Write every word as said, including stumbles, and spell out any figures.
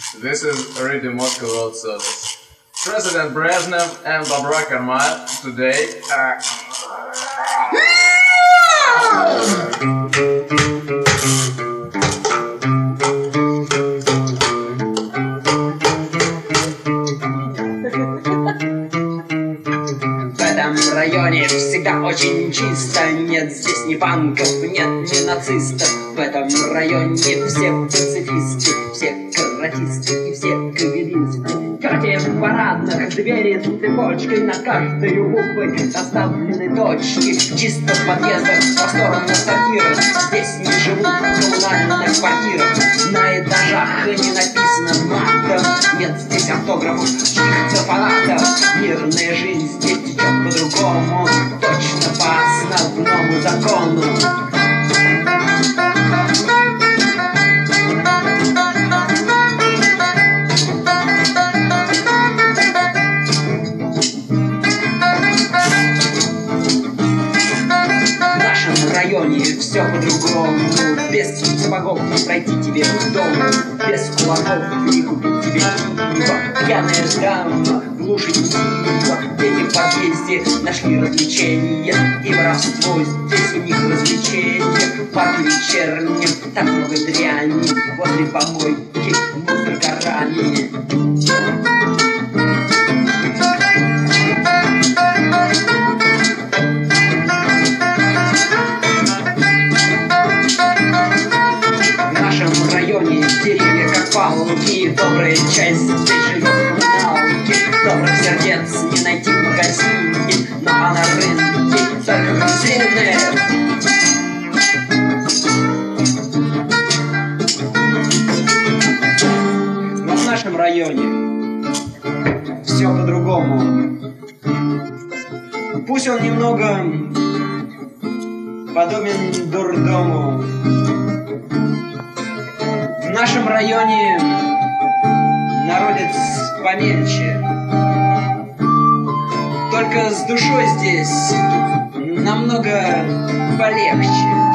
This is Radio Moscow World Service. President Brezhnev and Barbara Karma today are... В районе всегда очень чисто. Нет здесь ни панков, нет ни нацистов. В этом районе все пацифисты, все каратисты и все кавилисты. Тети в парадных двери с цепочкой, на каждой буквы оставлены точки. Чисто в подъездах, просторных сортирах. Здесь не живут в коммунальных квартирах. На этажах не написано матом. Нет здесь автографов, чьих-то фанатов. Мирная жизнь здесь течет по-другому, точно по основному закону. В нашем районе все по-другому. Без сапогов не пройти тебе в дом, без кулаков не купить тебе пиво. Пьяная дама глушить пиво. Дети в подъезде нашли развлечения, и воровство здесь у них развлечения. В парке вечернем так много дряни, возле помойки мусор горами. Деревья как палки, добрая часть здесь живет в коммуналке. Добрых сердец не найти в магазине, но а на рынке только грузины. Но в нашем районе все по-другому. Пусть он немного подобен дурдому. В нашем районе народец помельче, только с душой здесь намного полегче.